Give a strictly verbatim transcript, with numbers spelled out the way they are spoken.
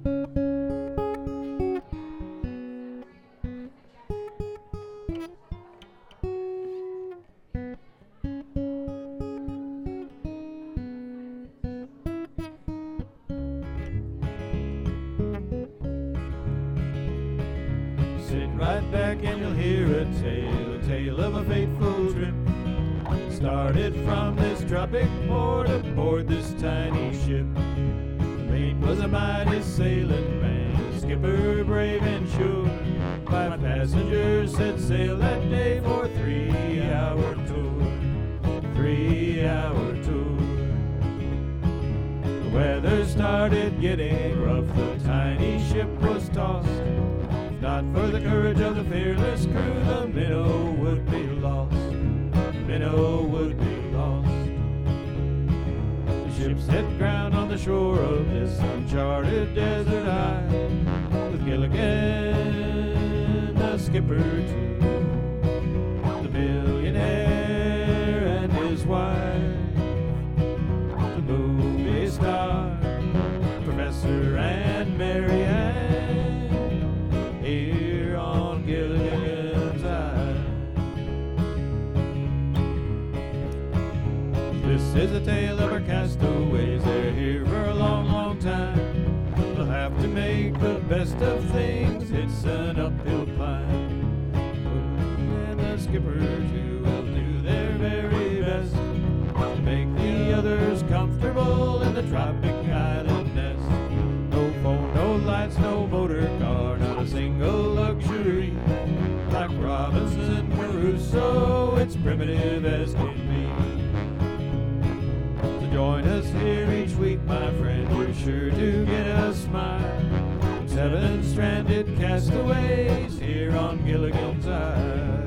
Sit right back and you'll hear a tale, a tale of a fateful trip. Started from this tropic port aboard this tiny ship. The mate was a mighty sailing man, a skipper brave and sure. Five passengers set sail that day for a three-hour tour, three-hour tour. The weather started getting rough, the tiny ship was tossed. If not for the courage of the fearless crew, the minnow would be lost. Minnow would be lost. The ship set ground on the shore of this uncharted desert isle, with Gilligan, the skipper too, the millionaire and his wife, the movie star, Professor and Mary Ann, here on Gilligan's Isle. This is a tale of our castaways. They're here for a long, long time. They'll have to make the best of things. It's an uphill climb. And the skipper too will do their very best to make the others comfortable in the tropic island nest. No phone, no lights, no motor car, not a single luxury. Like Robinson Crusoe, it's primitive as can be. Join us here each week, my friend, you're sure to get a smile. Seven stranded castaways here on Gilligan's Isle.